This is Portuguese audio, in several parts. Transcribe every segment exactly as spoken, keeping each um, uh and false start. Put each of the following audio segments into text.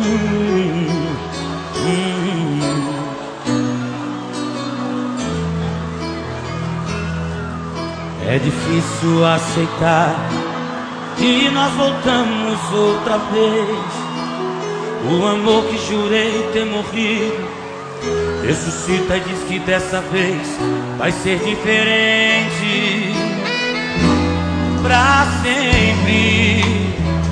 É difícil aceitar que nós voltamos outra vez. O amor que jurei ter morrido ressuscita e diz que dessa vez vai ser diferente pra sempre.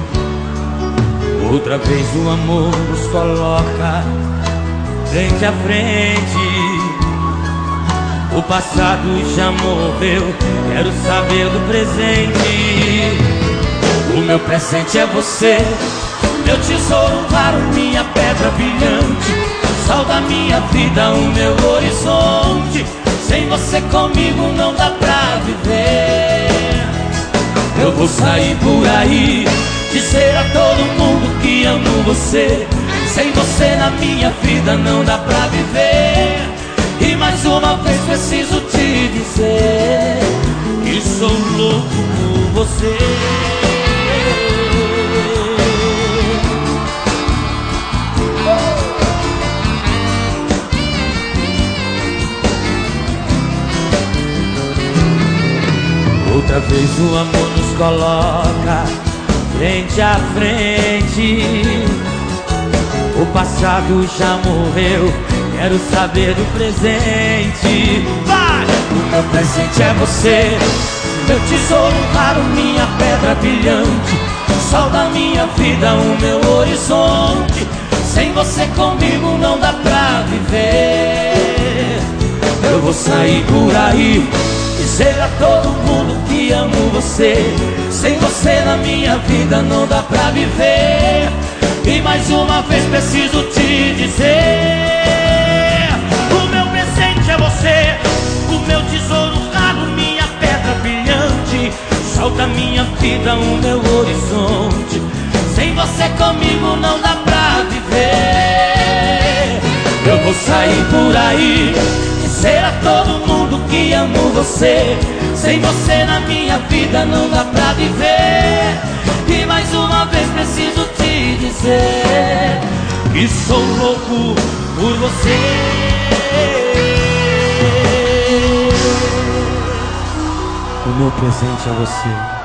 Outra vez o amor nos coloca frente a frente. O passado já morreu, quero saber do presente. O meu presente é você, meu tesouro raro, minha pedra brilhante, sol da minha vida, o meu horizonte. Sem você comigo não dá pra viver. Eu vou sair por aí, dizer a todo mundo que amo você. Sem você na minha vida não dá pra viver. E mais uma vez preciso te dizer que sou louco por você. Outra vez o amor nos coloca frente a frente. O passado já morreu, quero saber do presente. Vai! O meu presente é você, meu tesouro raro, minha pedra brilhante, sol da minha vida, o meu horizonte. Sem você comigo não dá pra viver. Eu vou sair por aí, dizer a todo mundo que amo você. Sem você na minha vida não dá pra viver. E mais uma vez preciso te dizer: o meu presente é você, o meu tesouro raro, minha pedra brilhante, sol da minha vida, o meu horizonte. Sem você comigo não dá pra viver. Eu vou sair por aí, dizer a todo mundo que amo você. Sem você na minha vida não dá pra viver. E mais uma vez preciso te dizer que sou louco por você. O meu presente é você.